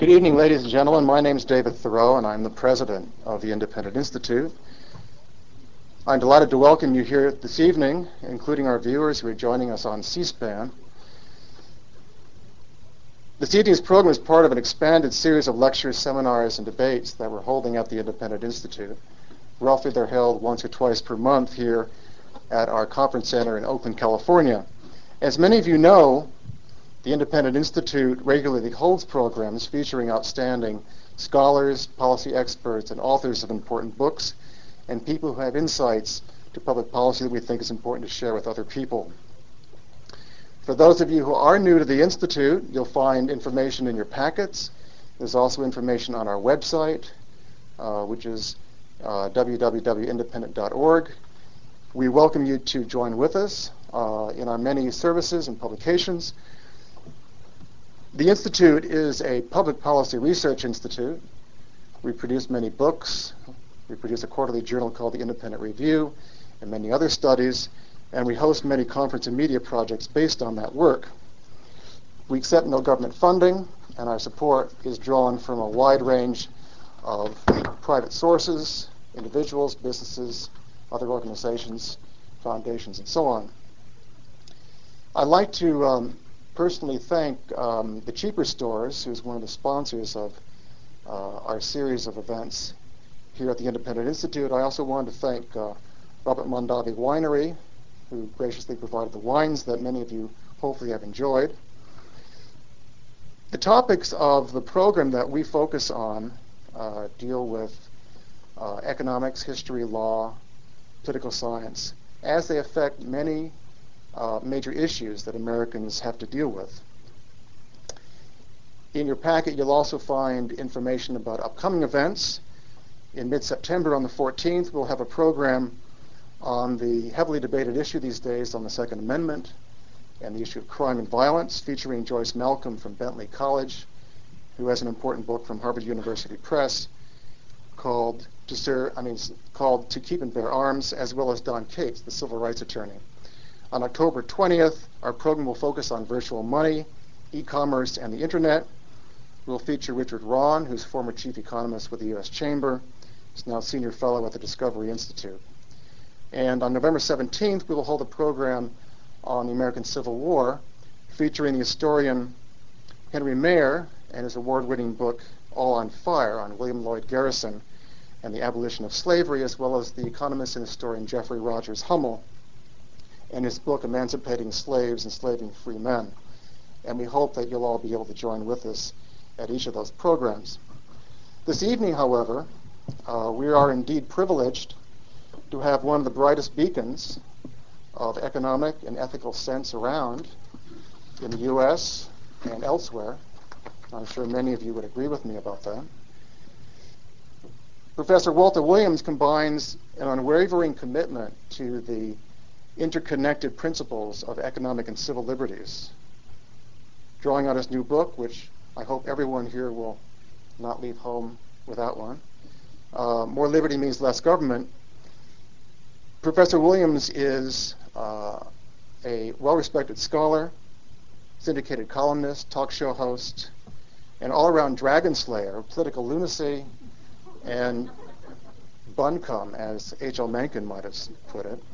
Good evening, ladies and gentlemen. My name is David Thoreau, and I'm the president of the Independent Institute. I'm delighted to welcome you here this evening, including our viewers who are joining us on C-SPAN. This evening's program is part of an expanded series of lectures, seminars, and debates that we're holding at the Independent Institute. Roughly, they're held once or twice per month here at our conference center in Oakland, California. As many of you know, the Independent Institute regularly holds programs featuring outstanding scholars, policy experts, and authors of important books, and people who have insights to public policy that we think is important to share with other people. For those of you who are new to the Institute, you'll find information in your packets. There's also information on our website, which is www.independent.org. We welcome you to join with us in our many services and publications. The Institute is a public policy research institute. We produce many books. We produce a quarterly journal called the Independent Review and many other studies, and we host many conference and media projects based on that work. We accept no government funding, and our support is drawn from a wide range of private sources, individuals, businesses, other organizations, foundations, and so on. I'd like to personally thank the Cheaper Stores, who's one of the sponsors of our series of events here at the Independent Institute. I also wanted to thank Robert Mondavi Winery, who graciously provided the wines that many of you hopefully have enjoyed. The topics of the program that we focus on deal with economics, history, law, political science, as they affect many major issues that Americans have to deal with. In your packet, you'll also find information about upcoming events. In mid-September, on the 14th, we'll have a program on the heavily debated issue these days on the Second Amendment and the issue of crime and violence, featuring Joyce Malcolm from Bentley College, who has an important book from Harvard University Press called To Keep and Bear Arms, as well as Don Cates, the civil rights attorney. On October 20th, our program will focus on virtual money, e-commerce, and the internet. We'll feature Richard Rahn, who's former chief economist with the U.S. Chamber. He's now senior fellow at the Discovery Institute. And on November 17th, we will hold a program on the American Civil War, featuring the historian Henry Mayer and his award-winning book, All on Fire, on William Lloyd Garrison and the abolition of slavery, as well as the economist and historian Jeffrey Rogers Hummel and his book, Emancipating Slaves, Enslaving Free Men. And we hope that you'll all be able to join with us at each of those programs. This evening, however, we are indeed privileged to have one of the brightest beacons of economic and ethical sense around in the U.S. and elsewhere. I'm sure many of you would agree with me about that. Professor Walter Williams combines an unwavering commitment to the interconnected principles of economic and civil liberties. Drawing on his new book, which I hope everyone here will not leave home without one, More Liberty Means Less Government, Professor Williams is a well-respected scholar, syndicated columnist, talk show host, an all-around dragon slayer of political lunacy and buncombe, as H.L. Mencken might have put it.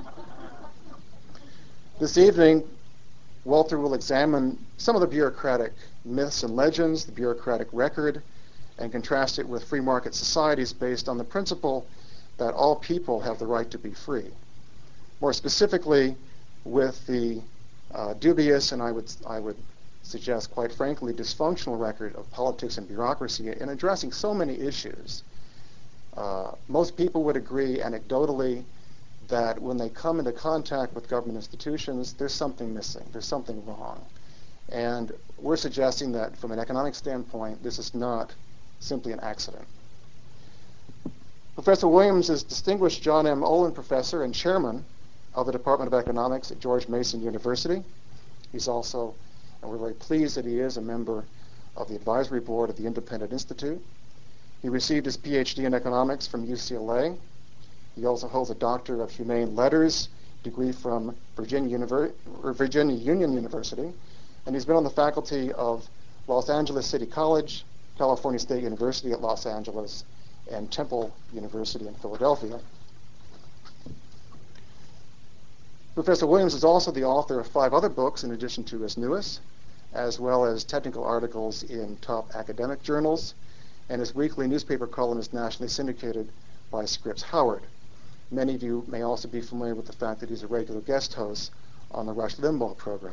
This evening, Walter will examine some of the bureaucratic myths and legends, the bureaucratic record, and contrast it with free market societies based on the principle that all people have the right to be free. More specifically, with the dubious, and I would suggest quite frankly, dysfunctional record of politics and bureaucracy in addressing so many issues. Most people would agree anecdotally that when they come into contact with government institutions, there's something missing, there's something wrong. And we're suggesting that from an economic standpoint, this is not simply an accident. Professor Williams is Distinguished John M. Olin Professor and Chairman of the Department of Economics at George Mason University. He's also, and we're very pleased that he is, a member of the advisory board of the Independent Institute. He received his PhD in economics from UCLA. He also holds a Doctor of Humane Letters degree from Virginia Union University, and he's been on the faculty of Los Angeles City College, California State University at Los Angeles, and Temple University in Philadelphia. Professor Williams is also the author of 5 other books in addition to his newest, as well as technical articles in top academic journals, and his weekly newspaper column is nationally syndicated by Scripps Howard. Many of you may also be familiar with the fact that he's a regular guest host on the Rush Limbaugh program.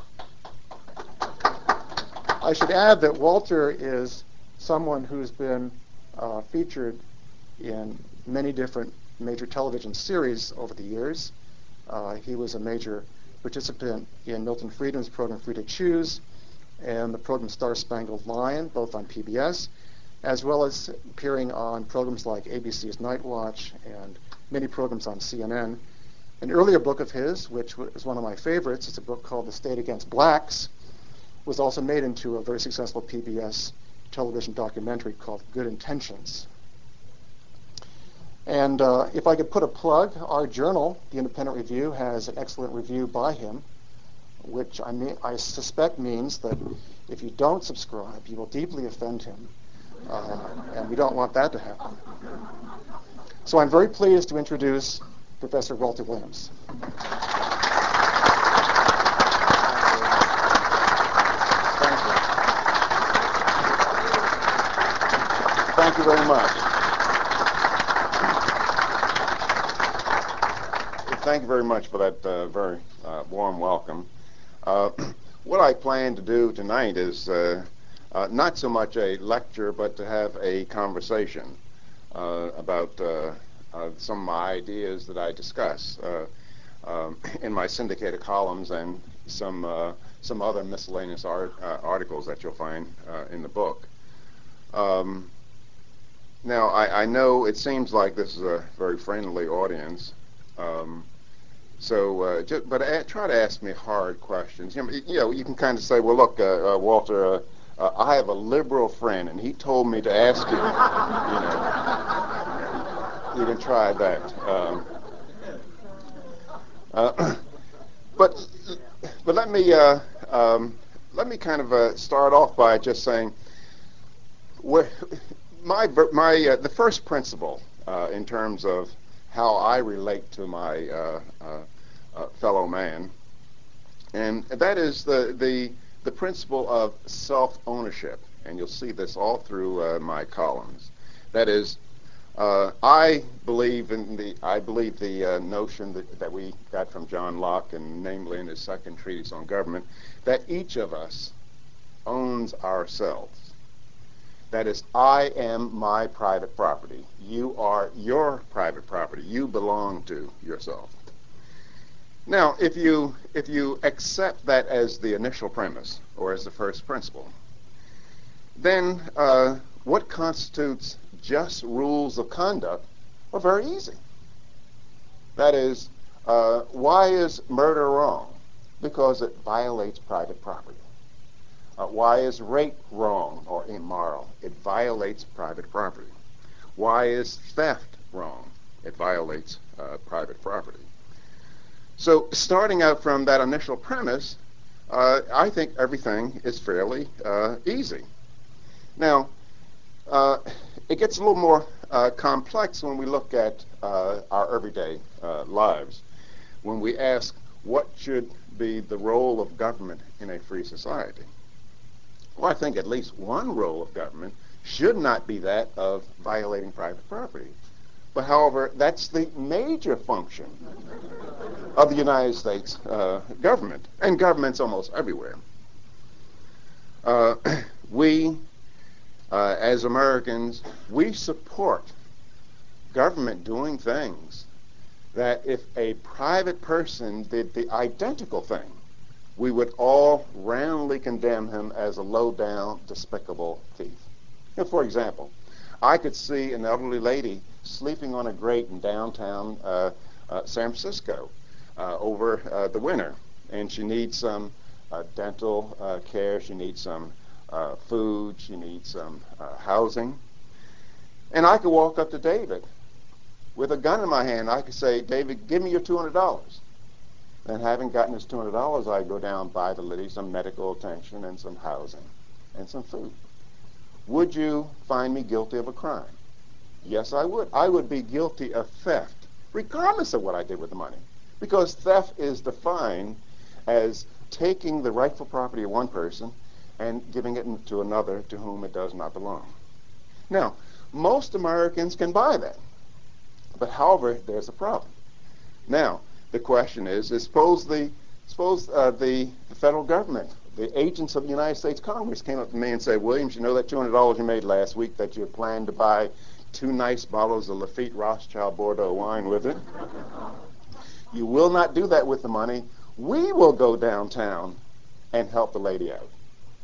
I should add that Walter is someone who's been featured in many different major television series over the years. He was a major participant in Milton Friedman's program Free to Choose and the program Star Spangled Lion, both on PBS, as well as appearing on programs like ABC's Night Watch and many programs on CNN. An earlier book of his, which is one of my favorites, it's a book called The State Against Blacks, was also made into a very successful PBS television documentary called Good Intentions. And if I could put a plug, our journal, The Independent Review, has an excellent review by him, which I suspect means that if you don't subscribe, you will deeply offend him, and we don't want that to happen. So I'm very pleased to introduce Professor Walter Williams. Thank you very much. Thank you very much for that very warm welcome. What I plan to do tonight is not so much a lecture, but to have a conversation about some of my ideas that I discuss in my syndicated columns and some other miscellaneous articles that you'll find in the book. Now, I know it seems like this is a very friendly audience, but try to ask me hard questions. You know, you can kind of say, well, look, Walter, I have a liberal friend, and he told me to ask you. You can try that. But let me kind of start off by just saying, the first principle in terms of how I relate to my fellow man, and that is the principle of self-ownership, and you'll see this all through my columns. That is, I believe the notion that we got from John Locke, and namely in his second treatise on government, that each of us owns ourselves. That is, I am my private property. You are your private property. You belong to yourself. Now, if you accept that as the initial premise, or as the first principle, then what constitutes just rules of conduct are very easy. That is, why is murder wrong? Because it violates private property. Why is rape wrong or immoral? It violates private property. Why is theft wrong? It violates private property. So starting out from that initial premise, I think everything is fairly easy. Now, it gets a little more complex when we look at our everyday lives. When we ask what should be the role of government in a free society. Well, I think at least one role of government should not be that of violating private property. But however, that's the major function of the United States government, and governments almost everywhere. We, as Americans, we support government doing things that if a private person did the identical thing, we would all roundly condemn him as a low-down, despicable thief. You know, for example, I could see an elderly lady sleeping on a grate in downtown San Francisco over the winter, and she needs some dental care, she needs some food, she needs some housing. And I could walk up to David with a gun in my hand. I could say, David, give me your $200. And having gotten his $200, I'd go down, buy the lady some medical attention and some housing and some food. would you find me guilty of a crime? Yes, I would. I would be guilty of theft, regardless of what I did with the money. Because theft is defined as taking the rightful property of one person and giving it to another to whom it does not belong. Now, most Americans can buy that. But however, there's a problem. Now, the question is suppose the federal government, the agents of the United States Congress came up to me and said, Williams, you know that $200 you made last week that you planned to buy 2 nice bottles of Lafite Rothschild Bordeaux wine with it? You will not do that with the money. We will go downtown and help the lady out.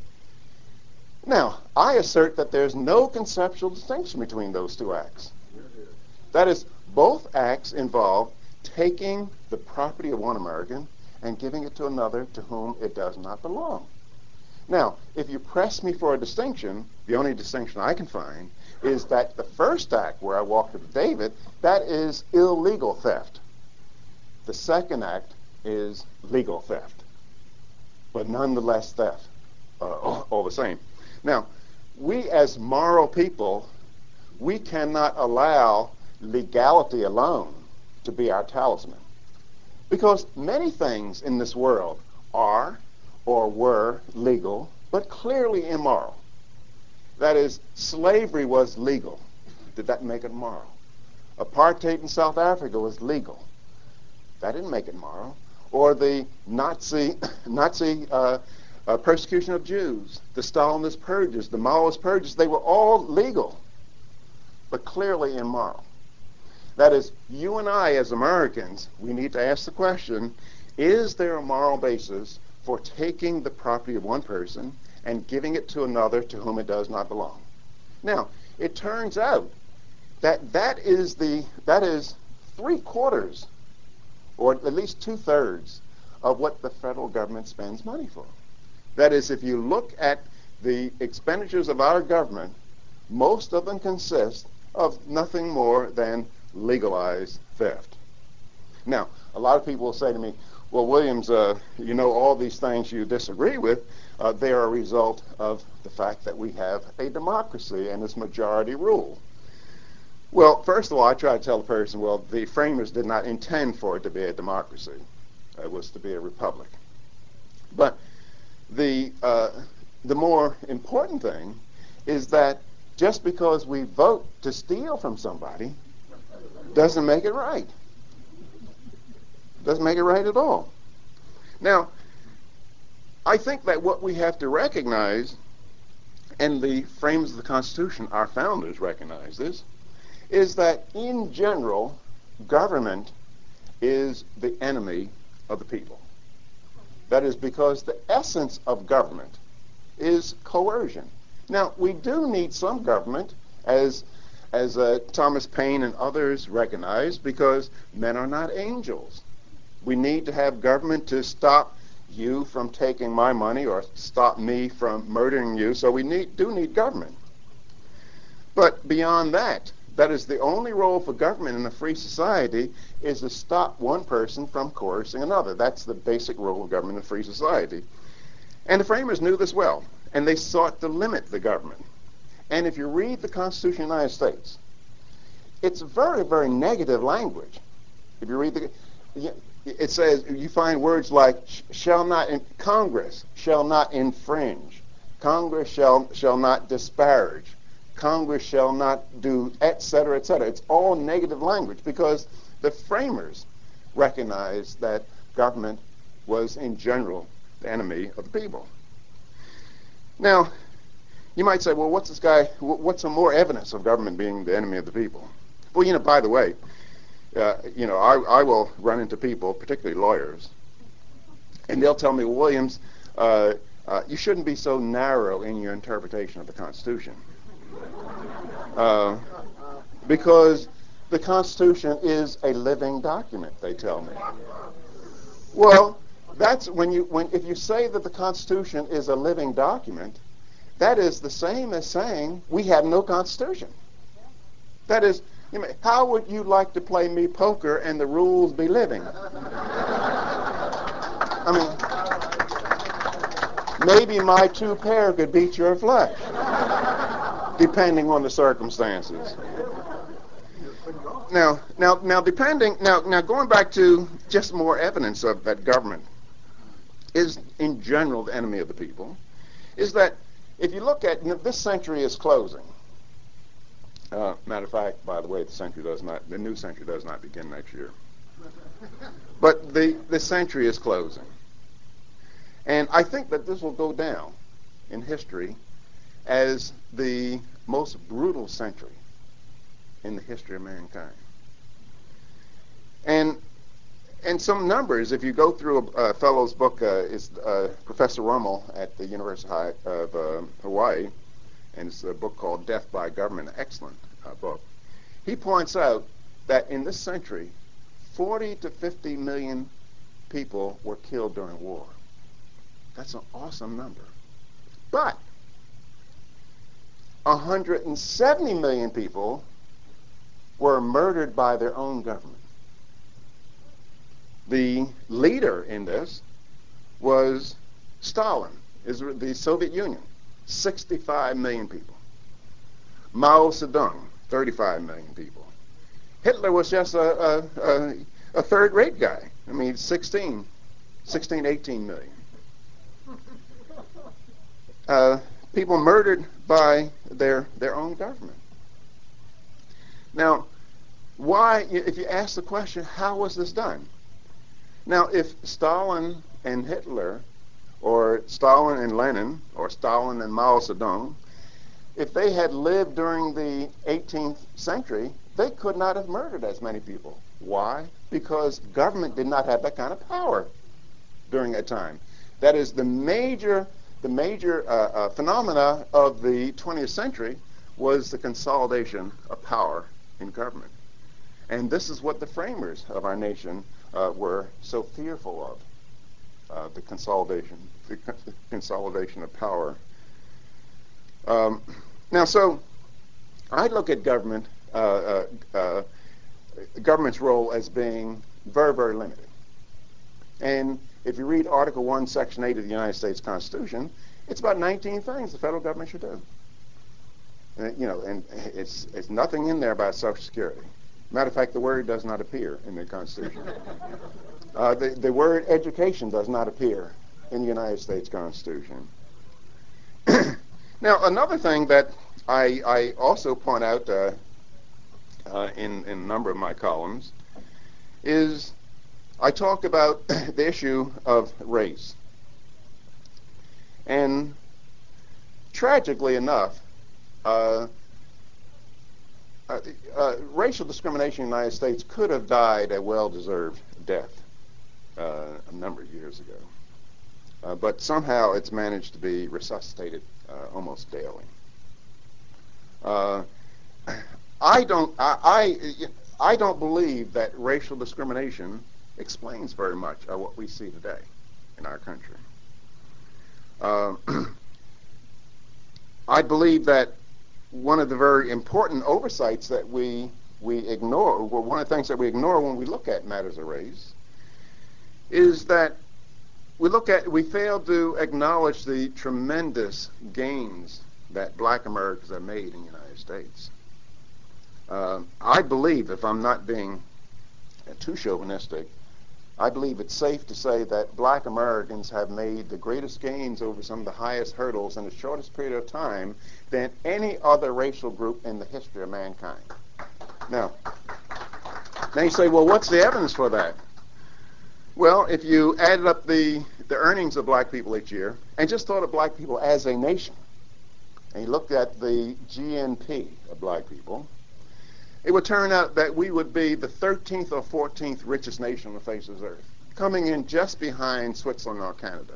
Now, I assert that there's no conceptual distinction between those two acts. That is, both acts involve taking the property of one American and giving it to another to whom it does not belong. Now, if you press me for a distinction, the only distinction I can find is that the first act where I walked with David, that is illegal theft. The second act is legal theft, but nonetheless theft, all the same. Now, we as moral people, we cannot allow legality alone to be our talisman. Because many things in this world are or were legal, but clearly immoral. That is, slavery was legal. Did that make it moral? Apartheid in South Africa was legal. That didn't make it moral. Or the Nazi persecution of Jews, the Stalinist purges, the Maoist purges, they were all legal, but clearly immoral. That is, you and I as Americans, we need to ask the question, is there a moral basis for taking the property of one person and giving it to another to whom it does not belong? Now, it turns out that is 3/4 or at least 2/3 of what the federal government spends money for. That is, if you look at the expenditures of our government, most of them consist of nothing more than legalized theft. Now, a lot of people will say to me, well, Williams, you know all these things you disagree with, they are a result of the fact that we have a democracy and it's majority rule. Well, first of all, I try to tell the person, well, the framers did not intend for it to be a democracy. It was to be a republic. But the more important thing is that just because we vote to steal from somebody doesn't make it right. Doesn't make it right at all. Now, I think that what we have to recognize, and the framers of the Constitution, our founders recognize this, is that in general, government is the enemy of the people. That is because the essence of government is coercion. Now, we do need some government, as Thomas Paine and others recognize, because men are not angels. We need to have government to stop you from taking my money or stop me from murdering you, so we do need government. But beyond that, that is the only role for government in a free society is to stop one person from coercing another. That's the basic role of government in a free society. And the framers knew this well, and they sought to limit the government. And if you read the Constitution of the United States, it's very, very negative language. If you read it says, you find words like Congress shall not infringe, Congress shall not disparage, Congress shall not do, et cetera, et cetera. It's all negative language because the framers recognized that government was, in general, the enemy of the people. Now, you might say, well, what's some more evidence of government being the enemy of the people? Well, by the way, I will run into people, particularly lawyers, and they'll tell me, Williams, you shouldn't be so narrow in your interpretation of the Constitution. Because the Constitution is a living document, they tell me. Well, that's if you say that the Constitution is a living document, that is the same as saying we have no Constitution. That is, how would you like to play me poker and the rules be living? I mean, maybe my 2 pair could beat your flush. depending on the circumstances. Now, going back to just more evidence of that government is, in general, the enemy of the people, is that if you look at, this century is closing. Matter of fact, by the way, the new century does not begin next year. But the century is closing. And I think that this will go down in history as the most brutal century in the history of mankind. And some numbers, if you go through a fellow's book, is Professor Rummel at the University of Hawaii, and it's a book called Death by Government, an excellent book. He points out that in this century, 40 to 50 million people were killed during war. That's an awesome number. But 170 million people were murdered by their own government. The leader in this was Stalin, the Soviet Union, 65 million people. Mao Zedong, 35 million people. Hitler was just a third-rate guy. I mean, 18 million. People murdered by their own government. Now, why, if you ask the question, how was this done? Now, if Stalin and Hitler, or Stalin and Lenin, or Stalin and Mao Zedong, if they had lived during the 18th century, they could not have murdered as many people. Why? Because government did not have that kind of power during that time. That is, the major phenomena of the 20th century was the consolidation of power in government. And this is what the framers of our nation were so fearful of, the consolidation of power. Now, so I look at government's role as being very, very limited. And if you read Article 1, Section 8 of the United States Constitution, it's about 19 things the federal government should do. And it's nothing in there about Social Security. Matter of fact, the word does not appear in the Constitution. The word education does not appear in the United States Constitution. Now, another thing that I also point out in a number of my columns is I talk about the issue of race. And tragically enough, racial discrimination in the United States could have died a well-deserved death a number of years ago. But somehow it's managed to be resuscitated almost daily. I don't believe that racial discrimination explains very much of what we see today in our country. I believe that one of the very important oversights that we ignore, well, one of the things that we ignore when we look at matters of race, is that we fail to acknowledge the tremendous gains that black Americans have made in the United States. I believe, if I'm not being too chauvinistic, I believe it's safe to say that black Americans have made the greatest gains over some of the highest hurdles in the shortest period of time than any other racial group in the history of mankind. Now you say, well, what's the evidence for that? Well, if you added up the earnings of black people each year and just thought of black people as a nation, and you looked at the GNP of black people, it would turn out that we would be the 13th or 14th richest nation on the face of the earth, coming in just behind Switzerland or Canada.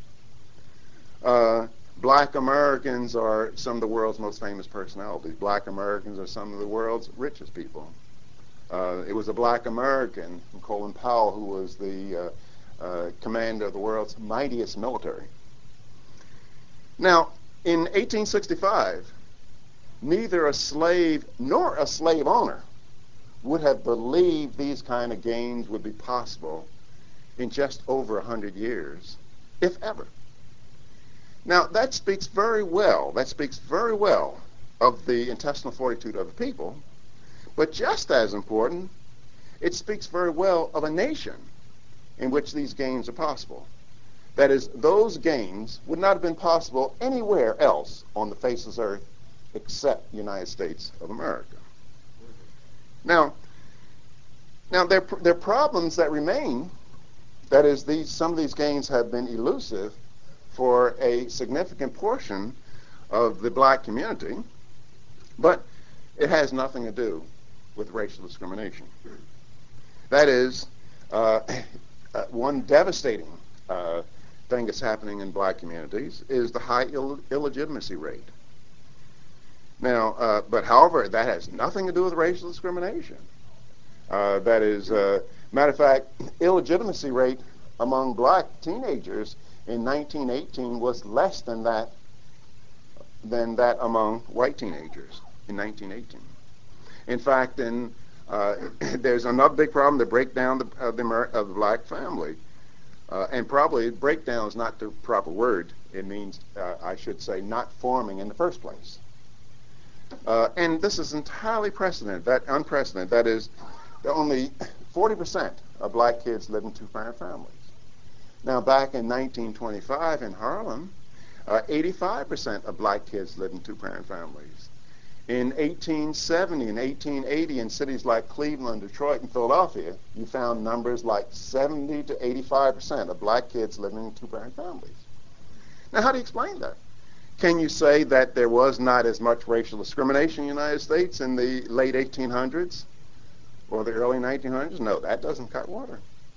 Black Americans are some of the world's most famous personalities. Black Americans are some of the world's richest people. It was a black American, Colin Powell, who was the commander of the world's mightiest military. Now, in 1865, neither a slave nor a slave owner would have believed these kind of gains would be possible in just over 100 years, if ever. Now, that speaks very well of the intestinal fortitude of the people, but just as important, it speaks very well of a nation in which these gains are possible. That is, those gains would not have been possible anywhere else on the face of this earth except the United States of America. Now there are problems that remain. That is, some of these gains have been elusive for a significant portion of the black community, but it has nothing to do with racial discrimination. That is, one devastating thing that's happening in black communities is the high illegitimacy rate. Now, but however, that has nothing to do with racial discrimination. That is, matter of fact, illegitimacy rate among black teenagers in 1918 was less than that among white teenagers in 1918. In fact, there's another big problem, the breakdown of the black family. And probably breakdown is not the proper word. It means, I should say, not forming in the first place. And this is entirely unprecedented. That is, only 40% of black kids live in two-parent families. Now, back in 1925 in Harlem, 85% of black kids lived in two-parent families. In 1870 and 1880 in cities like Cleveland, Detroit, and Philadelphia, you found numbers like 70 to 85% of black kids living in two-parent families. Now, how do you explain that? Can you say that there was not as much racial discrimination in the United States in the late 1800s or the early 1900s? No, that doesn't cut water.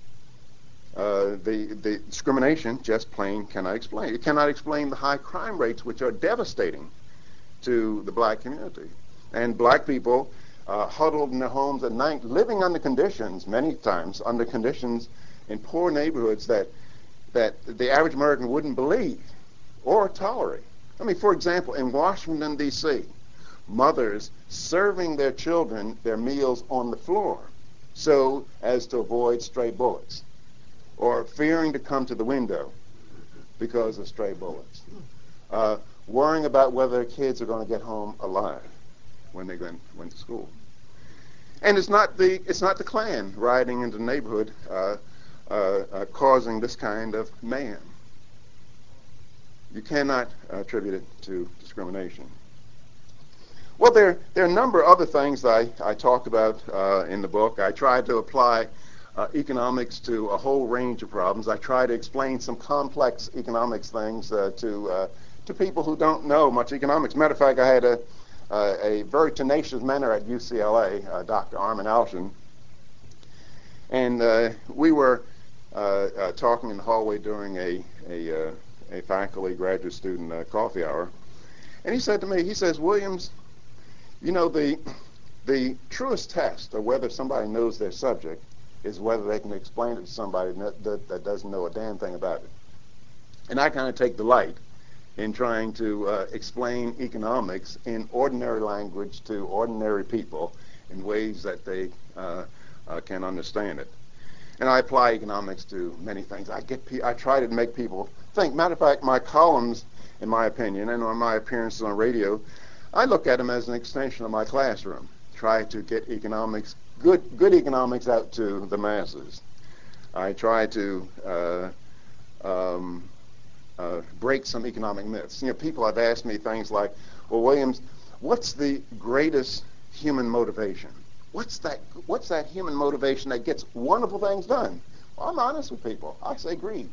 The discrimination just plain cannot explain. It cannot explain the high crime rates, which are devastating to the black community. And black people huddled in their homes at night, living under conditions, many times under conditions in poor neighborhoods that the average American wouldn't believe or tolerate. I mean, for example, in Washington, D.C., mothers serving their children their meals on the floor so as to avoid stray bullets, or fearing to come to the window because of stray bullets, worrying about whether their kids are going to get home alive when they went to school. And it's not the Klan riding into the neighborhood causing this kind of mayhem. You cannot attribute it to discrimination. Well, there are a number of other things I talked about in the book. I tried to apply economics to a whole range of problems. I try to explain some complex economics things to people who don't know much economics. Matter of fact, I had a very tenacious mentor at UCLA, Dr. Armin Alshin, and we were talking in the hallway during a faculty graduate student coffee hour, and he said to me, he says, "Williams, you know, the truest test of whether somebody knows their subject is whether they can explain it to somebody that doesn't know a damn thing about it." And I kind of take delight in trying to explain economics in ordinary language to ordinary people in ways that they can understand it. And I apply economics to many things. I try to make people think. Matter of fact, my columns, in my opinion, and on my appearances on radio, I look at them as an extension of my classroom. Try to get economics, good economics, out to the masses. I try to break some economic myths. You know, people have asked me things like, "Well, Williams, what's the greatest human motivation? What's that human motivation that gets wonderful things done?" Well, I'm honest with people. I say greed.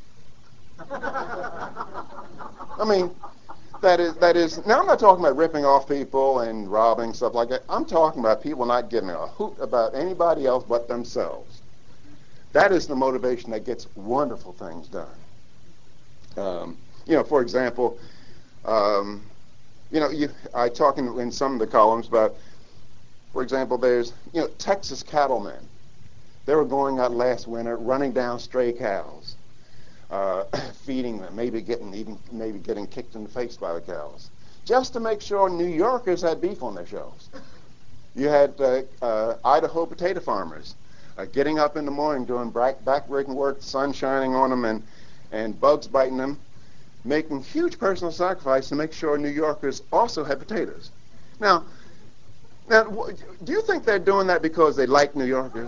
I mean, that is. Now, I'm not talking about ripping off people and robbing, stuff like that. I'm talking about people not giving a hoot about anybody else but themselves. That is the motivation that gets wonderful things done. You know, for example, I talk in some of the columns about, for example, there's, Texas cattlemen. They were going out last winter, running down stray cows, feeding them, maybe getting kicked in the face by the cows, just to make sure New Yorkers had beef on their shelves. You had Idaho potato farmers getting up in the morning, doing back-breaking work, the sun shining on them and bugs biting them, making huge personal sacrifice to make sure New Yorkers also had potatoes. Now, do you think they're doing that because they like New Yorkers?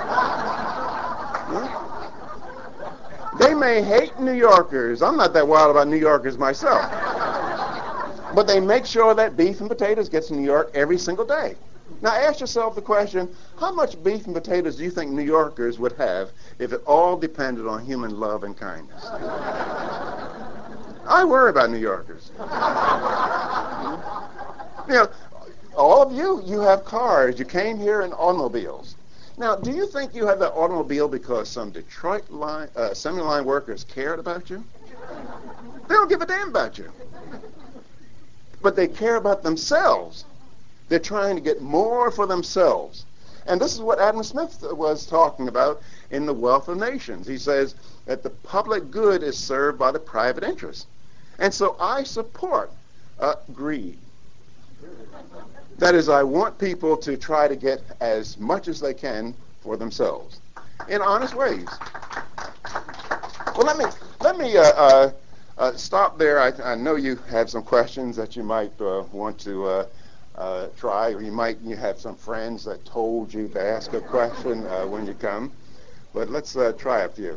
Huh? They may hate New Yorkers. I'm not that wild about New Yorkers myself. But they make sure that beef and potatoes gets to New York every single day. Now ask yourself the question, how much beef and potatoes do you think New Yorkers would have if it all depended on human love and kindness? I worry about New Yorkers. You know, all of you have cars. You came here in automobiles. Now, do you think you have that automobile because some Detroit assembly line workers cared about you? They don't give a damn about you. But they care about themselves. They're trying to get more for themselves. And this is what Adam Smith was talking about in The Wealth of Nations. He says that the public good is served by the private interest. And so I support greed. That is, I want people to try to get as much as they can for themselves in honest ways. Well, let me stop there. I know you have some questions that you might want to try, or you have some friends that told you to ask a question when you come. But let's try a few.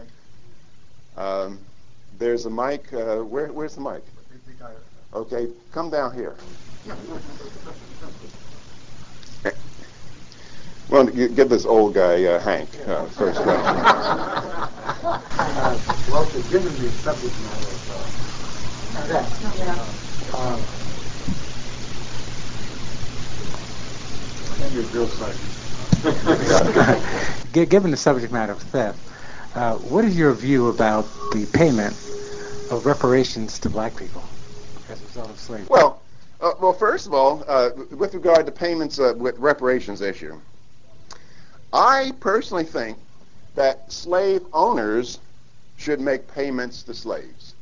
There's a mic. Where's the mic? Okay, come down here. Well, you give this old guy, Hank, first question. Well, given the subject matter given the subject matter of theft, what is your view about the payment of reparations to black people as a result of slavery? Well, first of all, with regard to payments with reparations issue, I personally think that slave owners should make payments to slaves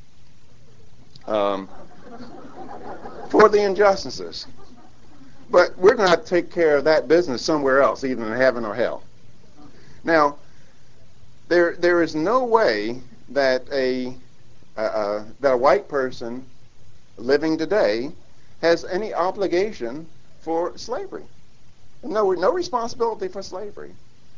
for the injustices. But we're going to have to take care of that business somewhere else, either in heaven or hell. Now, there is no way that a white person living today has any obligation for slavery. No responsibility for slavery.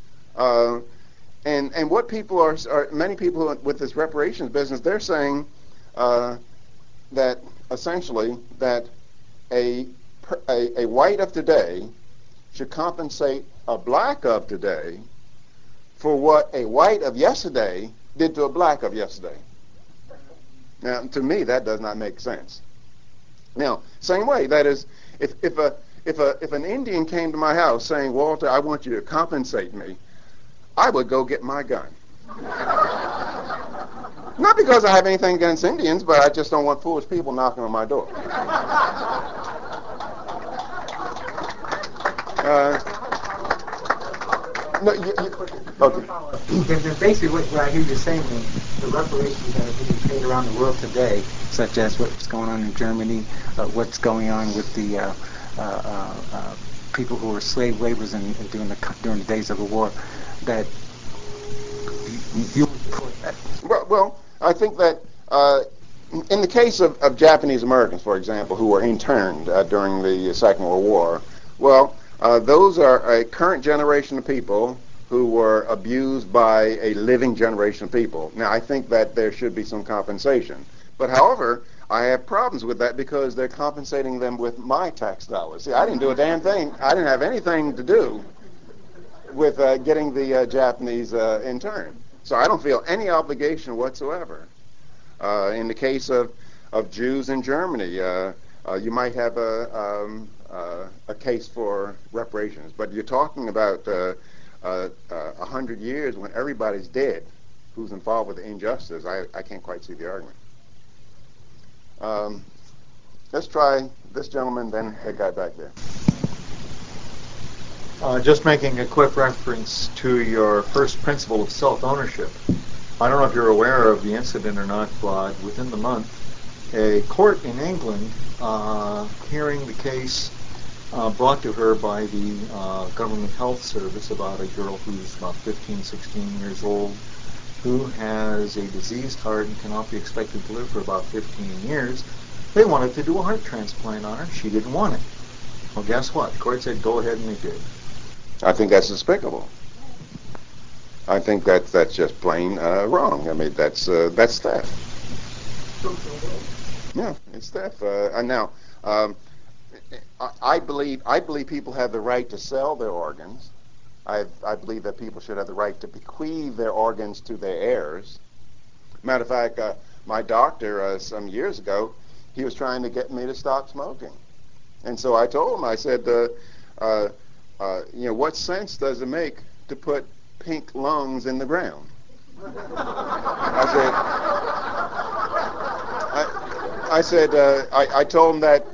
And what people are many people with this reparations business, they're saying that essentially that a white of today should compensate a black of today for what a white of yesterday did to a black of yesterday. Now, to me, that does not make sense. Now, same way, that is, if an Indian came to my house saying, Walter, I want you to compensate me, I would go get my gun. Not because I have anything against Indians, but I just don't want foolish people knocking on my door. Okay. Basically, what I hear you saying is the reparations that are being paid around the world today, such as what's going on in Germany, what's going on with the people who were slave laborers during the days of the war, that you report that. Well, I think that in the case of Japanese Americans, for example, who were interned during the Second World War, well, those are a current generation of people who were abused by a living generation of people. Now, I think that there should be some compensation. But however, I have problems with that because they're compensating them with my tax dollars. See, I didn't do a damn thing. I didn't have anything to do with getting the Japanese interned. So I don't feel any obligation whatsoever. In the case of Jews in Germany, you might have a case for reparations. But you're talking about 100 years when everybody's dead who's involved with the injustice. I can't quite see the argument. Let's try this gentleman, then that guy back there. Just making a quick reference to your first principle of self-ownership. I don't know if you're aware of the incident or not, but within the month, a court in England hearing the case brought to her by the government health service about a girl who's about 15, 16 years old, who has a diseased heart and cannot be expected to live for about 15 years. They wanted to do a heart transplant on her. She didn't want it. Well, guess what? The court said go ahead, and they did. I think that's despicable. I think that's just plain wrong. I mean, that's theft. Yeah, it's theft. And now, I believe people have the right to sell their organs. I believe that people should have the right to bequeath their organs to their heirs. Matter of fact, my doctor some years ago, he was trying to get me to stop smoking, and so I told him, I said, what sense does it make to put pink lungs in the ground? I told him that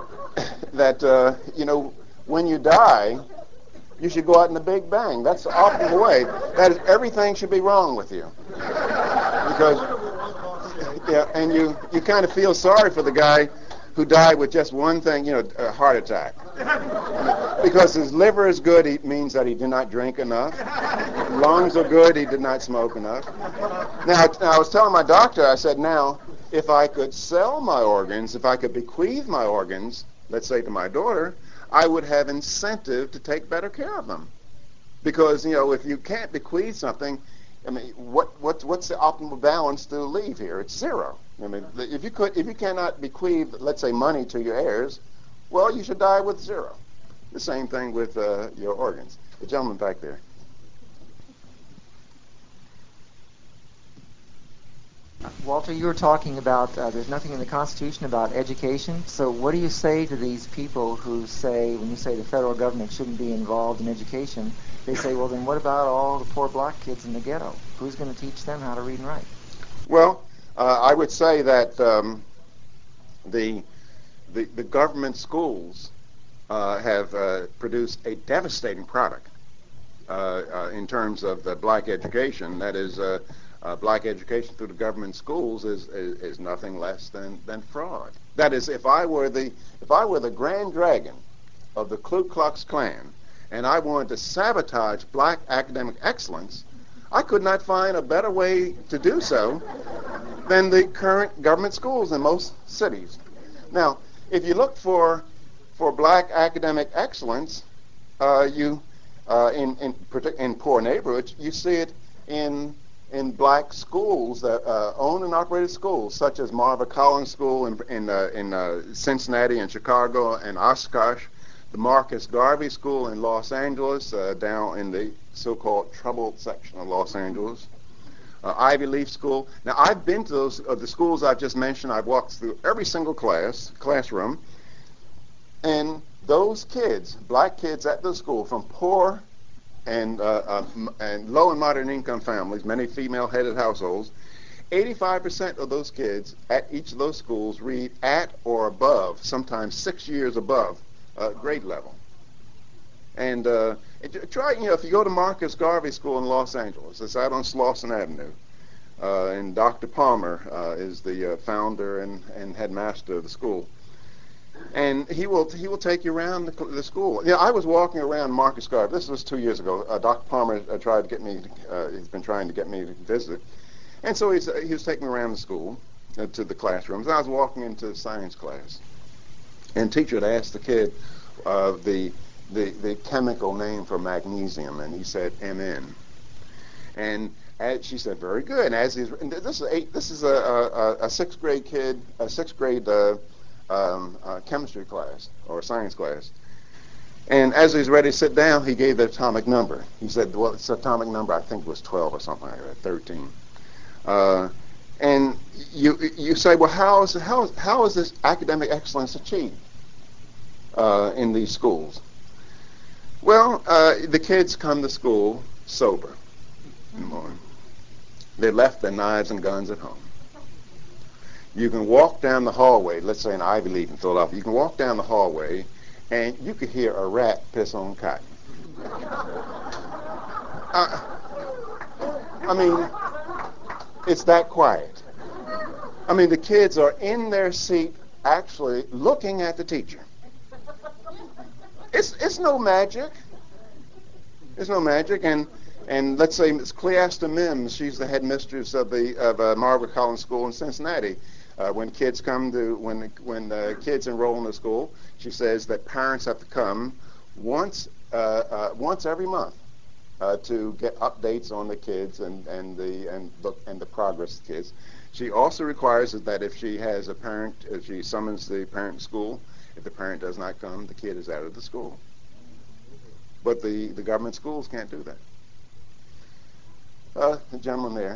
when you die, you should go out in a big bang. That's the optimal way. That is, everything should be wrong with you. Because, and you kind of feel sorry for the guy who died with just one thing, a heart attack. Because his liver is good, it means that he did not drink enough. Lungs are good, he did not smoke enough. Now, I was telling my doctor, I said, now, if I could sell my organs, if I could bequeath my organs, let's say to my daughter, I would have incentive to take better care of them. Because, if you can't bequeath something, I mean, what's the optimal balance to leave here? It's zero. I mean, if you cannot bequeath, let's say, money to your heirs, well, you should die with zero. The same thing with your organs. The gentleman back there. Walter, you were talking about there's nothing in the Constitution about education. So what do you say to these people who say, when you say the federal government shouldn't be involved in education, they say, well, then what about all the poor black kids in the ghetto? Who's going to teach them how to read and write? Well, I would say that the government schools have produced a devastating product in terms of the black education. That is, black education through the government schools is nothing less than fraud. That is, if I were the Grand Dragon of the Ku Klux Klan, and I wanted to sabotage black academic excellence, I could not find a better way to do so than the current government schools in most cities. Now, if you look for black academic excellence, in poor neighborhoods, you see it in black schools, that owned and operated schools, such as Marva Collins School in Cincinnati and Chicago and Oshkosh, the Marcus Garvey School in Los Angeles, down in the so-called troubled section of Los Angeles, Ivy Leaf School. Now, I've been to those the schools I've just mentioned. I've walked through every single classroom, and those kids, black kids at the school from poor and low and moderate income families, many female-headed households, 85% of those kids at each of those schools read at or above, sometimes 6 years above grade level. And try, if you go to Marcus Garvey School in Los Angeles, it's out on Slauson Avenue, and Dr. Palmer is the founder and headmaster of the school. And he will take you around the school. I was walking around Marcus Garvey. This was 2 years ago. Dr. Palmer tried to get me. He's been trying to get me to visit, and so he was taking me around the school to the classrooms. And I was walking into the science class, and the teacher had asked the kid the chemical name for magnesium, and he said Mn. And she said, very good. And this is a sixth grade kid, a sixth grade chemistry class or science class. And as he was ready to sit down, he gave the atomic number. He said, well, its atomic number, I think it was 12 or something like that, 13. And you say, well, how is this academic excellence achieved in these schools? Well, the kids come to school sober in the morning. They left their knives and guns at home. You can walk down the hallway, let's say in Ivy Leaf in Philadelphia, you can walk down the hallway and you could hear a rat piss on cotton. I mean, it's that quiet. I mean, the kids are in their seat actually looking at the teacher. It's no magic. It's no magic. And let's say Miss Cleasta Mims, she's the headmistress of Marva Collins School in Cincinnati. When kids come to when kids enroll in the school, she says that parents have to come once every month to get updates on the kids and the progress of the kids. She also requires that if she has a parent, if she summons the parent to school, if the parent does not come, the kid is out of the school. But the government schools can't do that. The gentleman there.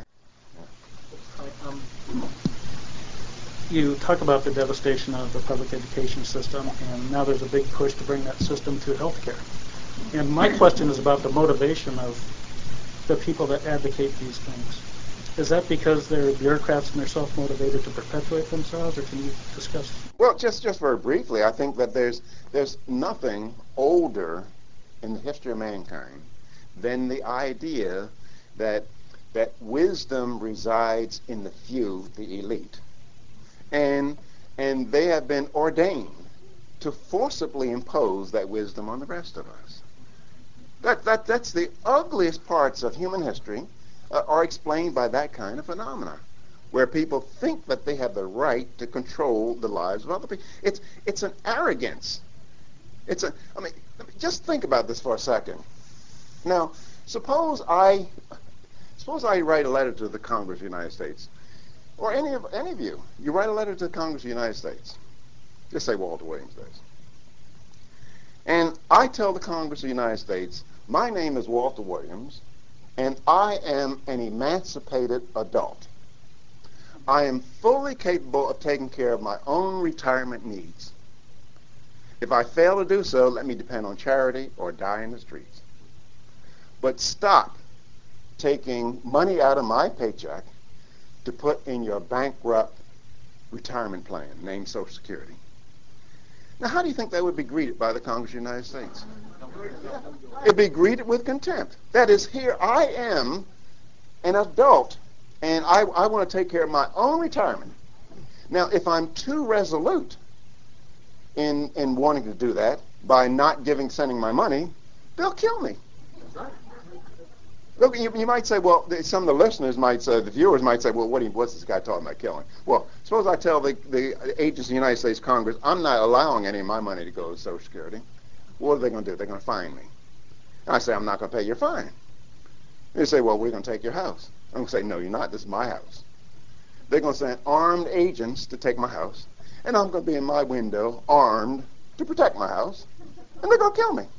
You talk about the devastation of the public education system, and now there's a big push to bring that system to healthcare. And my question is about the motivation of the people that advocate these things. Is that because they're bureaucrats and they're self-motivated to perpetuate themselves, or can you discuss? Well, just very briefly, I think that there's nothing older in the history of mankind than the idea that wisdom resides in the few, the elite. And they have been ordained to forcibly impose that wisdom on the rest of us. That's the ugliest parts of human history are explained by that kind of phenomena, where people think that they have the right to control the lives of other people. It's an arrogance. Just think about this for a second. Now, suppose I write a letter to the Congress of the United States, or any of you. You write a letter to the Congress of the United States. Just say Walter Williams does. And I tell the Congress of the United States, my name is Walter Williams, and I am an emancipated adult. I am fully capable of taking care of my own retirement needs. If I fail to do so, let me depend on charity or die in the streets. But stop taking money out of my paycheck to put in your bankrupt retirement plan named Social Security. Now, how do you think that would be greeted by the Congress of the United States? It'd be greeted with contempt. That is, here I am, an adult, and I want to take care of my own retirement. Now, if I'm too resolute in wanting to do that by not sending my money, they'll kill me. Look, you might say, well, some of the listeners might say, the viewers might say, well, what's this guy talking about killing? Well, suppose I tell the agents of the United States Congress, I'm not allowing any of my money to go to Social Security. What are they going to do? They're going to fine me. And I say, I'm not going to pay your fine. They say, well, we're going to take your house. I'm going to say, no, you're not. This is my house. They're going to send armed agents to take my house, and I'm going to be in my window armed to protect my house, and they're going to kill me.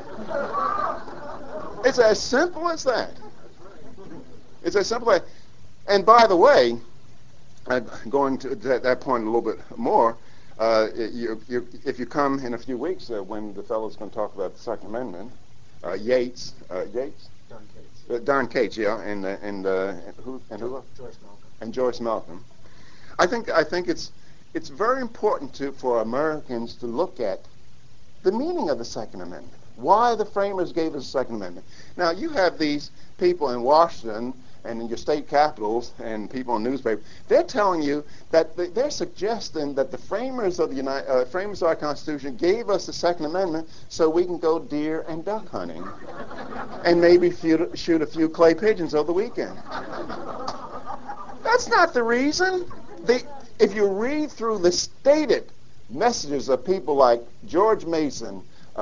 It's as simple as that. It's as simple as that. And by the way, going to that point a little bit more, if you come in a few weeks when the fellow's going to talk about the Second Amendment, Yates? Don Cates, yeah, and who? Joyce Malcolm. And Joyce Malcolm. I think it's very important for Americans to look at the meaning of the Second Amendment. Why the framers gave us the Second Amendment. Now, you have these people in Washington and in your state capitals and people in newspapers. They're telling you that they're suggesting that the framers of framers of our Constitution gave us the Second Amendment so we can go deer and duck hunting and maybe shoot a few clay pigeons over the weekend. That's not the reason. If you read through the stated messages of people like George Mason,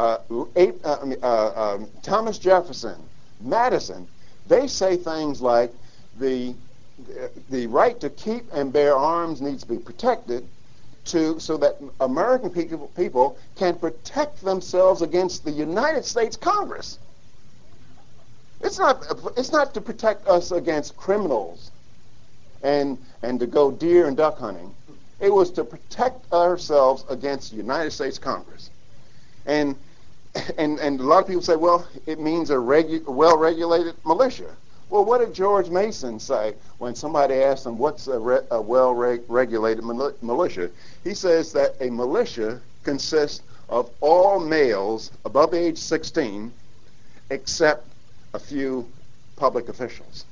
Thomas Jefferson, Madison, they say things like the right to keep and bear arms needs to be protected so that American people can protect themselves against the United States Congress. It's not to protect us against criminals and to go deer and duck hunting. It was to protect ourselves against the United States Congress. And a lot of people say, well, it means a well-regulated militia. Well, what did George Mason say when somebody asked him what's a well-regulated militia? He says that a militia consists of all males above age 16 except a few public officials.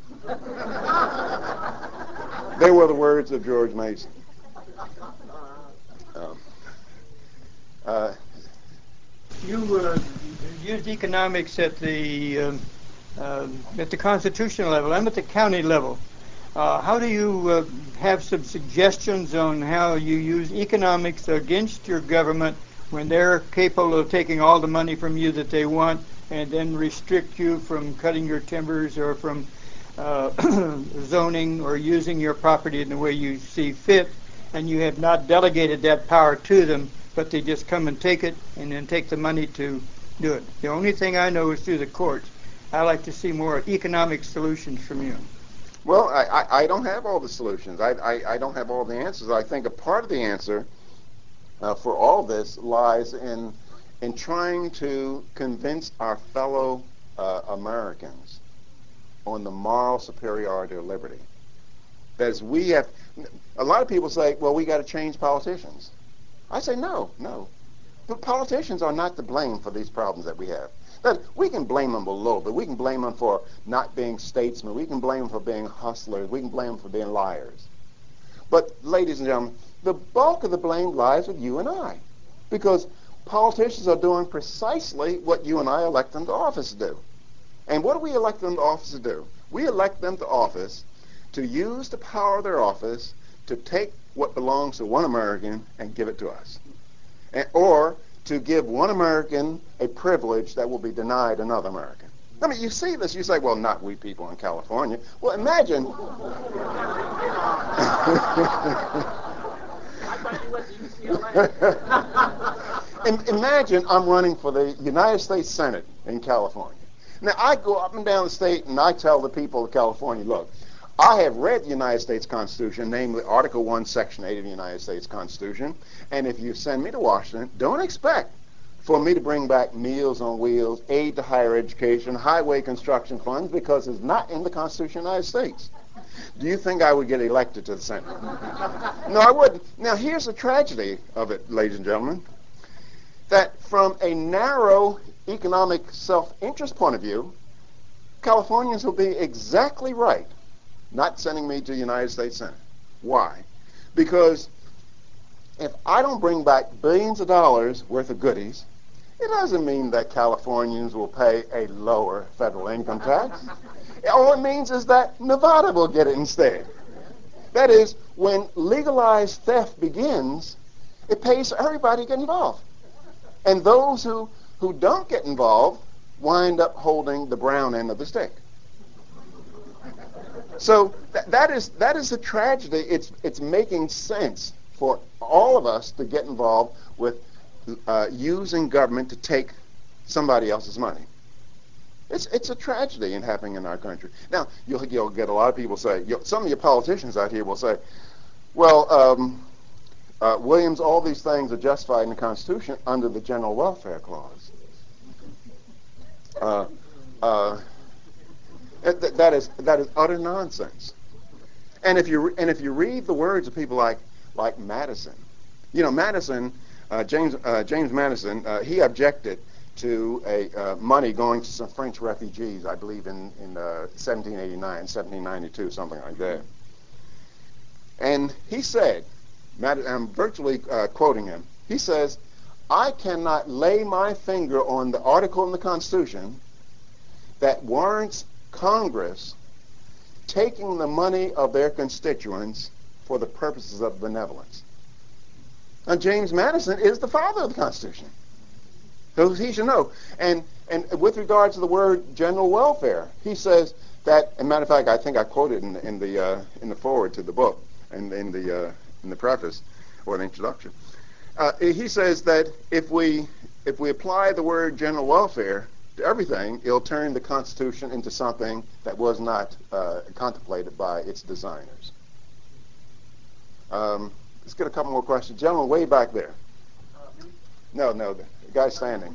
They were the words of George Mason. You used economics at the constitutional level and at the county level. How do you have some suggestions on how you use economics against your government when they're capable of taking all the money from you that they want and then restrict you from cutting your timbers or from zoning or using your property in the way you see fit, and you have not delegated that power to them, but they just come and take it and then take the money to do it? The only thing I know is through the courts. I'd like to see more economic solutions from you. Well, I don't have all the solutions. I don't have all the answers. I think a part of the answer for all this lies in trying to convince our fellow Americans on the moral superiority of liberty. That is, we have, a lot of people say, well, we got to change politicians. I say, no. But politicians are not to blame for these problems that we have. That we can blame them a little bit. We can blame them for not being statesmen. We can blame them for being hustlers. We can blame them for being liars. But, ladies and gentlemen, the bulk of the blame lies with you and I. Because politicians are doing precisely what you and I elect them to office to do. And what do we elect them to office to do? We elect them to office to use the power of their office to take what belongs to one American and give it to us. Or to give one American a privilege that will be denied another American. I mean, you see this, you say, well, not we people in California. Well, imagine... Imagine I'm running for the United States Senate in California. Now, I go up and down the state and I tell the people of California, look, I have read the United States Constitution, namely Article 1, Section 8 of the United States Constitution, and if you send me to Washington, don't expect for me to bring back Meals on Wheels, aid to higher education, highway construction funds, because it's not in the Constitution of the United States. Do you think I would get elected to the Senate? No, I wouldn't. Now, here's the tragedy of it, ladies and gentlemen, that from a narrow economic self-interest point of view, Californians will be exactly right not sending me to the United States Senate. Why? Because if I don't bring back billions of dollars worth of goodies, it doesn't mean that Californians will pay a lower federal income tax. All it means is that Nevada will get it instead. That is, when legalized theft begins, it pays for everybody to get involved. And those who don't get involved wind up holding the brown end of the stick. So that is a tragedy. It's making sense for all of us to get involved with using government to take somebody else's money. It's a tragedy in happening in our country. Now, you'll get a lot of people say, some of your politicians out here will say, well, Williams, all these things are justified in the Constitution under the General Welfare Clause. That is utter nonsense. And if you read the words of people like Madison, Madison, James Madison, he objected to money going to some French refugees, I believe in 1789, 1792, something like that. And he said, I'm virtually quoting him, he says, I cannot lay my finger on the article in the Constitution that warrants Congress taking the money of their constituents for the purposes of benevolence. Now, James Madison is the father of the Constitution. So he should know. And with regard to the word general welfare, he says that, as a matter of fact, I think I quoted in the foreword to the book, and in the preface or the introduction. He says that if we apply the word general welfare to everything, it'll turn the Constitution into something that was not contemplated by its designers. Let's get a couple more questions. Gentlemen, way back there. No, the guy standing.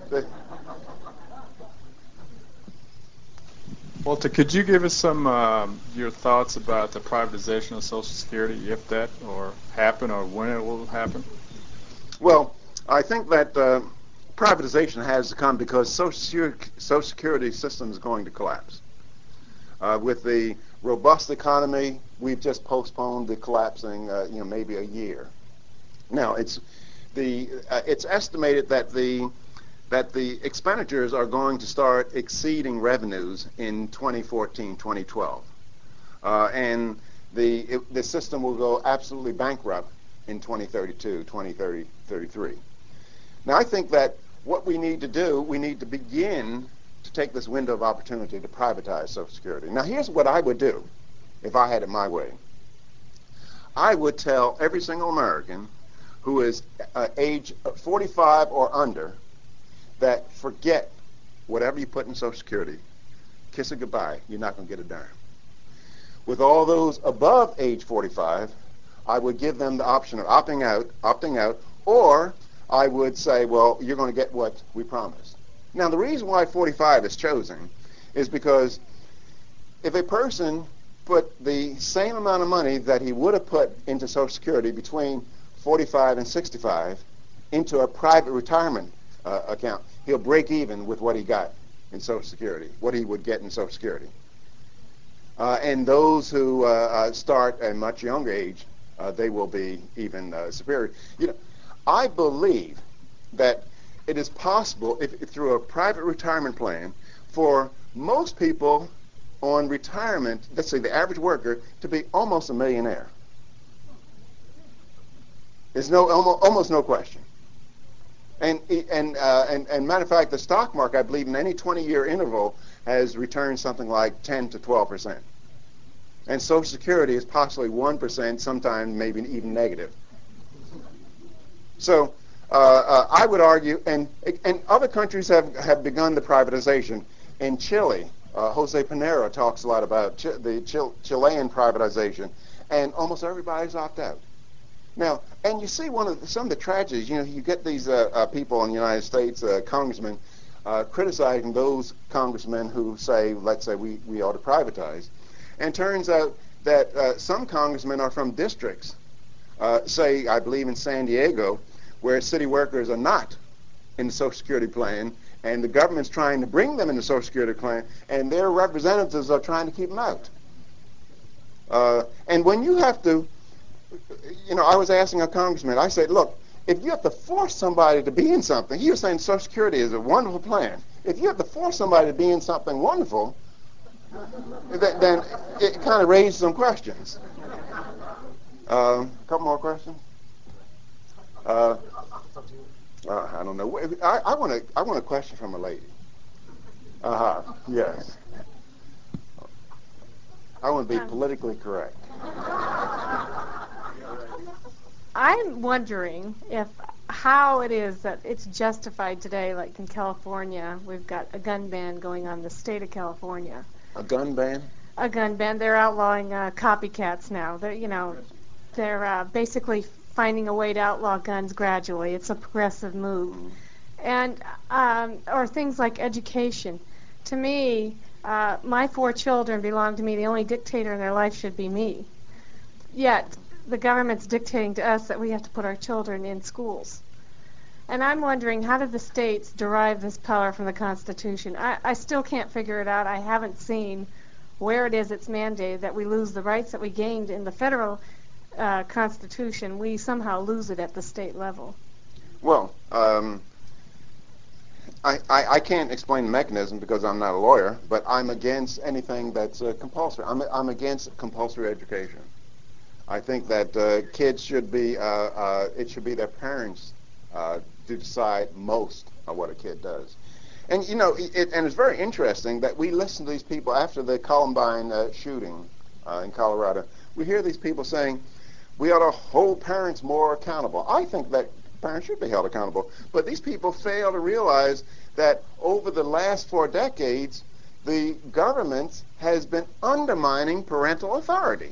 Walter, could you give us some your thoughts about the privatization of Social Security, if that or happen, or when it will happen? Well, I think that privatization has to come because Social Security system is going to collapse. With the robust economy, we've just postponed the collapsing, maybe a year. Now, it's estimated that the expenditures are going to start exceeding revenues in 2014, 2012. And the system will go absolutely bankrupt in 2032, 2033. Now, I think that what we need to do, we need to begin to take this window of opportunity to privatize Social Security. Now, here's what I would do if I had it my way. I would tell every single American who is age 45 or under that forget whatever you put in Social Security, kiss it goodbye, you're not going to get a dime. With all those above age 45, I would give them the option of opting out, or I would say, well, you're going to get what we promised. Now, the reason why 45 is chosen is because if a person put the same amount of money that he would have put into Social Security between 45 and 65 into a private retirement account, he'll break even with what he got in Social Security, what he would get in Social Security. And those who start at a much younger age, they will be even superior. You know, I believe that it is possible, if through a private retirement plan, for most people on retirement, let's say the average worker, to be almost a millionaire. There's almost no question. And matter of fact, the stock market, I believe, in any 20-year interval has returned something like 10 to 12%. And Social Security is possibly 1%, sometimes maybe even negative. So I would argue, and other countries have begun the privatization. In Chile, Jose Pinero talks a lot about the Chilean privatization, and almost everybody's opted out. Now, and you see some of the tragedies. You know, you get these people in the United States, congressmen, criticizing those congressmen who say, let's say, we ought to privatize. And turns out that some congressmen are from districts, say, I believe in San Diego, where city workers are not in the Social Security plan, and the government's trying to bring them in the Social Security plan, and their representatives are trying to keep them out. And when you have to, you know, I was asking a congressman, I said, look, if you have to force somebody to be in something, he was saying Social Security is a wonderful plan. If you have to force somebody to be in something wonderful, then it kind of raises some questions. A couple more questions? I don't know. I want a question from a lady. Yes. I want to be politically correct. I'm wondering how it is that it's justified today, like in California, we've got a gun ban going on in the state of California. A gun ban? A gun ban. They're outlawing copycats now. They're basically finding a way to outlaw guns gradually. It's a progressive move. And or things like education. To me, my 4 children belong to me. The only dictator in their life should be me. Yet the government's dictating to us that we have to put our children in schools. And I'm wondering, how did the states derive this power from the Constitution? I still can't figure it out. I haven't seen where it is it's mandated that we lose the rights that we gained in the federal Constitution. We somehow lose it at the state level. Well, I can't explain the mechanism because I'm not a lawyer, but I'm against anything that's compulsory. I'm against compulsory education. I think that kids should be, it should be their parents to decide most of what a kid does. And, you know, and it's very interesting that we listen to these people after the Columbine shooting in Colorado. We hear these people saying, we ought to hold parents more accountable. I think that parents should be held accountable. But these people fail to realize that over the last 4 decades, the government has been undermining parental authority.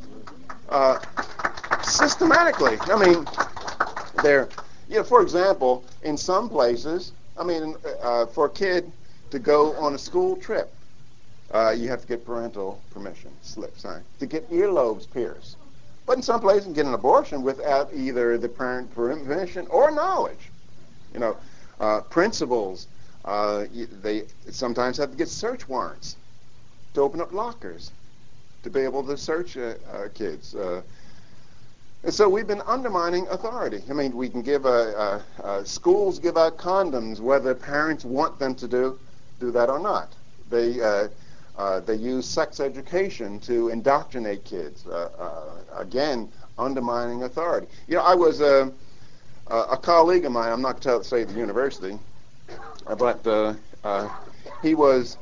Systematically. I mean, for example, in some places, for a kid to go on a school trip, you have to get parental permission, slip sign, to get earlobes pierced. But in some places, you can get an abortion without either the parent permission or knowledge. You know, principals, they sometimes have to get search warrants to open up lockers to be able to search kids. And so we've been undermining authority. I mean, we can give schools give out condoms whether parents want them to do that or not. They They use sex education to indoctrinate kids, again, undermining authority. I was a colleague of mine, I'm not going to say the university, but he was,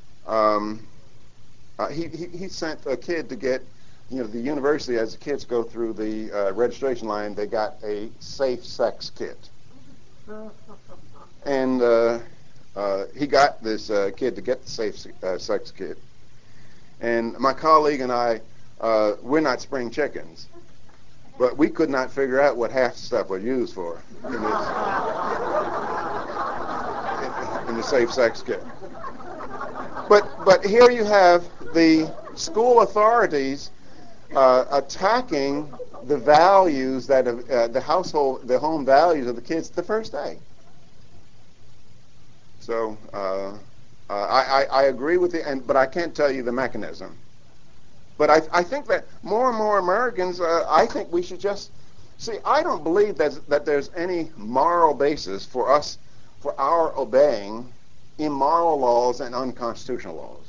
he sent a kid to get, the university, as the kids go through the registration line, they got a safe sex kit. And he got this kid to get the safe sex kit. And my colleague and I, we're not spring chickens, but we could not figure out what half the stuff was used for in the safe sex kit. But here you have the school authorities attacking the values that the home values of the kids the first day. So I agree with you, but I can't tell you the mechanism. But I think that more and more Americans, I think we should just see. I don't believe that there's any moral basis for our obeying immoral laws and unconstitutional laws.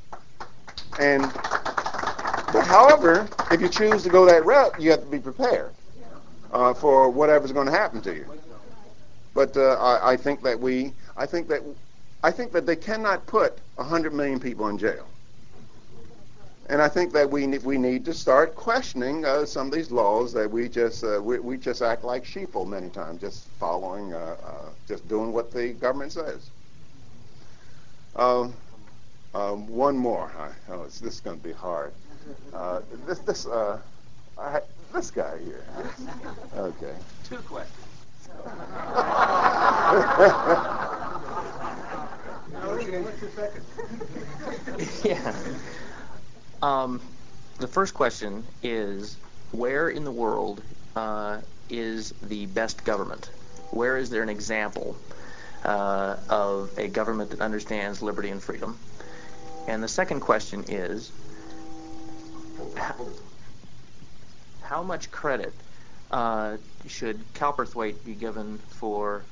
But however, if you choose to go that route, you have to be prepared for whatever's going to happen to you. But I think that they cannot put 100 million people in jail. And I think that we need to start questioning some of these laws that we just act like sheeple many times, just following, just doing what the government says. One more. This is going to be hard. This guy here. Okay. 2 questions. Yeah. The first question is, where in the world is the best government? Where is there an example of a government that understands liberty and freedom? And the second question is, how much credit should Cowperthwaite be given for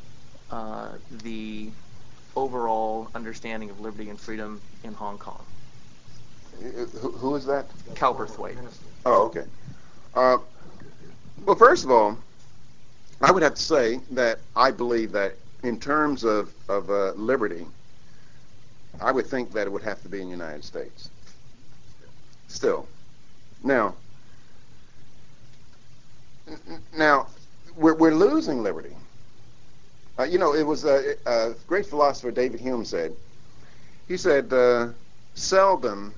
the overall understanding of liberty and freedom in Hong Kong? Who is that? Cowperthwaite. Oh, okay. Well, first of all, I would have to say that I believe that in terms of liberty, I would think that it would have to be in the United States. Still. Now, we're losing liberty. It was a great philosopher, David Hume, said, seldom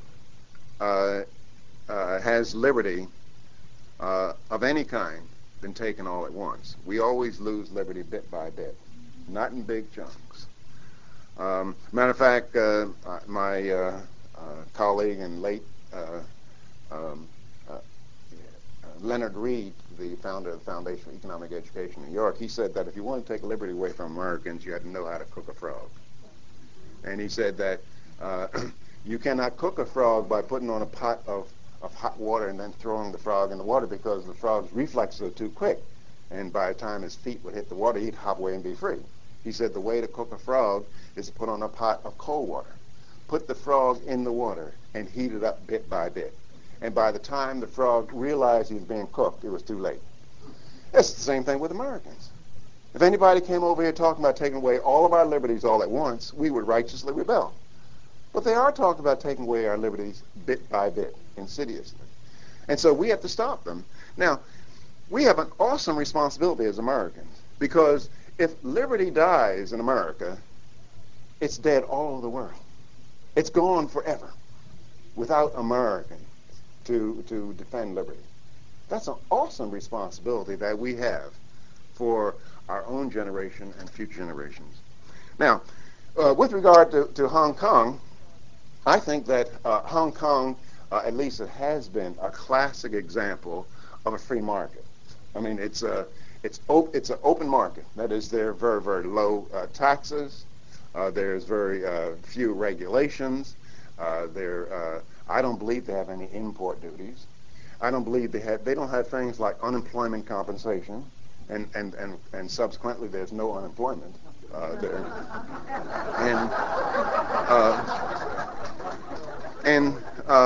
has liberty of any kind been taken all at once. We always lose liberty bit by bit, not in big chunks. Matter of fact, my colleague and late Leonard Read, the founder of the Foundation for Economic Education in New York, he said that if you want to take liberty away from Americans, you had to know how to cook a frog. And he said that you cannot cook a frog by putting on a pot of hot water and then throwing the frog in the water, because the frog's reflexes are too quick. And by the time his feet would hit the water, he'd hop away and be free. He said the way to cook a frog is to put on a pot of cold water, put the frog in the water, and heat it up bit by bit. And by the time the frog realized he was being cooked, it was too late. It's the same thing with Americans. If anybody came over here talking about taking away all of our liberties all at once, we would righteously rebel. But they are talking about taking away our liberties bit by bit, insidiously. And so we have to stop them. Now, we have an awesome responsibility as Americans, because if liberty dies in America, it's dead all over the world. It's gone forever without Americans to defend liberty. That's an awesome responsibility that we have for our own generation and future generations. Now, with regard to Hong Kong, I think that Hong Kong, at least it has been, a classic example of a free market. I mean, it's an open market. That is, there are very, very low taxes. There's very few regulations. I don't believe they have any import duties. I don't believe they don't have things like unemployment compensation, and subsequently there's no unemployment there. And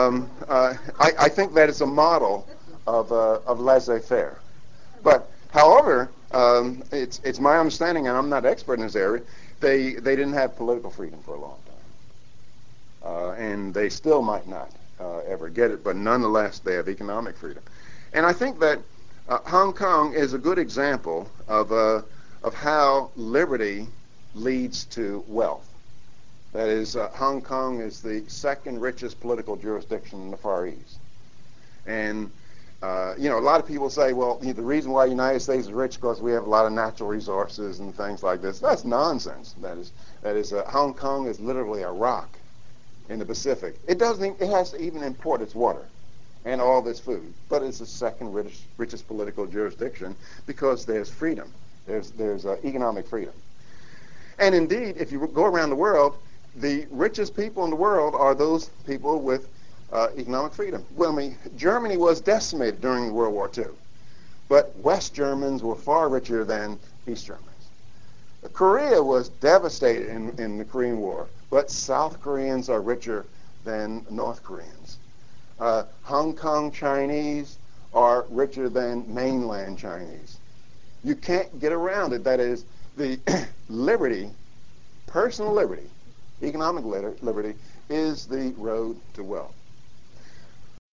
I think that is a model of laissez-faire. But, however, it's my understanding, and I'm not expert in this area, they didn't have political freedom for a long time. And they still might not ever get it, but nonetheless, they have economic freedom. And I think that Hong Kong is a good example of how liberty leads to wealth. That is, Hong Kong is the second richest political jurisdiction in the Far East. And, a lot of people say, well, the reason why the United States is rich is because we have a lot of natural resources and things like this. That's nonsense. That is, Hong Kong is literally a rock in the Pacific. It has to even import its water and all of its food. But it's the second richest political jurisdiction because there's freedom. There's economic freedom. And indeed, if you go around the world, the richest people in the world are those people with economic freedom. Well, Germany was decimated during World War II, but West Germans were far richer than East Germans. Korea was devastated in the Korean War, but South Koreans are richer than North Koreans. Hong Kong Chinese are richer than mainland Chinese. You can't get around it. That is, the liberty, personal liberty, economic liberty, is the road to wealth.